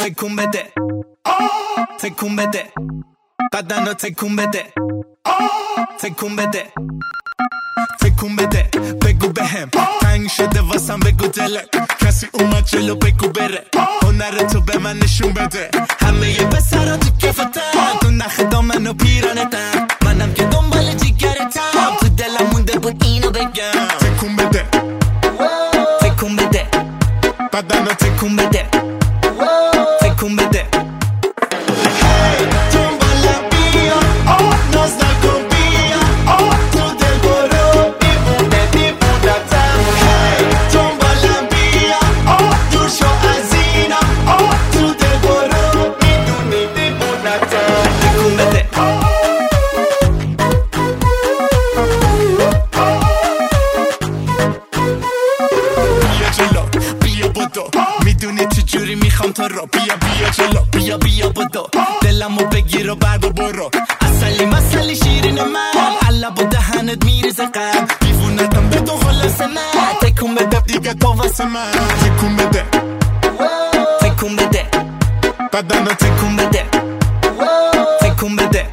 تکون بده تکون بده بدن رو تکون بده تکون بده تکون بده بگو بهم تنگ شده واسم بگو دلت کسی اومد جلو بگو بره هنرتو به من نشون بده همه یه پسرا تو کفتن تو نخ دامن و پیرانتن منم که دنبال جیگرتم تو دلم مونده بود اینو بگم تکون بده تکون بده بدن رو تکون بده تکون بده میدونی چجوری میخوام تو رو بیا جلو بیا بدو دلمو بگیر و بعد برو اصلی مسئله شیرین من علب و دهنت میریزه قلب دیوونتم بدون خلاص من تکون بده دیگه تو واسه من تکون بده تکون بده بدن رو تکون بده تکون بده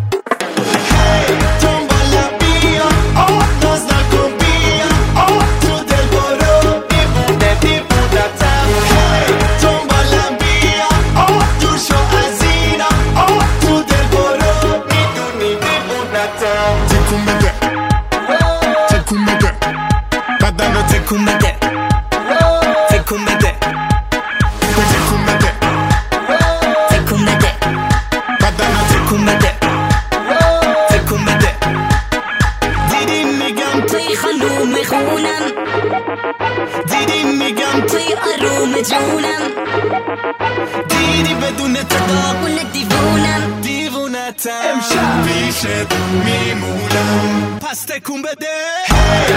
تکون بده تکون بده بدن رو تکون بده تکون بده تکون بده تکون بده بدن رو تکون بده تکون بده دیدی میگم توی خانوم خونم دیدی میگم توی آروم جونم دیدی بدون تو داغون دیوونم دیوونتم امشب پیشت میمونم پس تکون بده